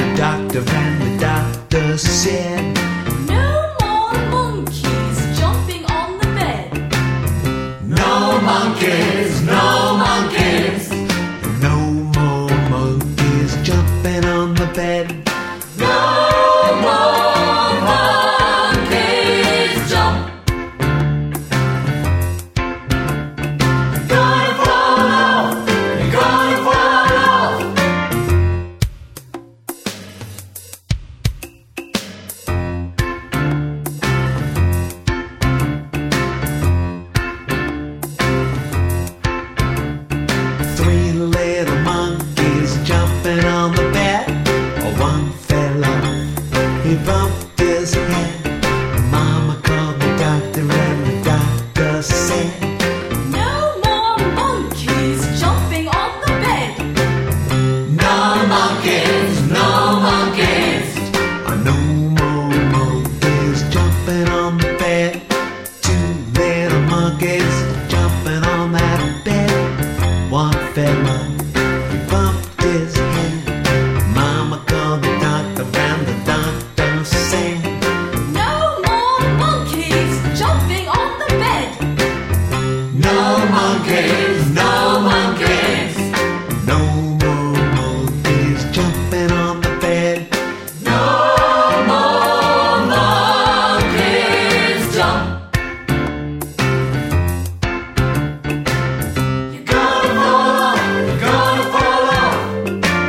the doctor, and the doctor said, no more monkeys jumping on the bed. no monkeys, no monkeys. No more monkeys jumping on the bed. No more monkeys jump. Gonna fall off, you're gonna fall off. Three little monkeys jumping on the bed. One fell off, he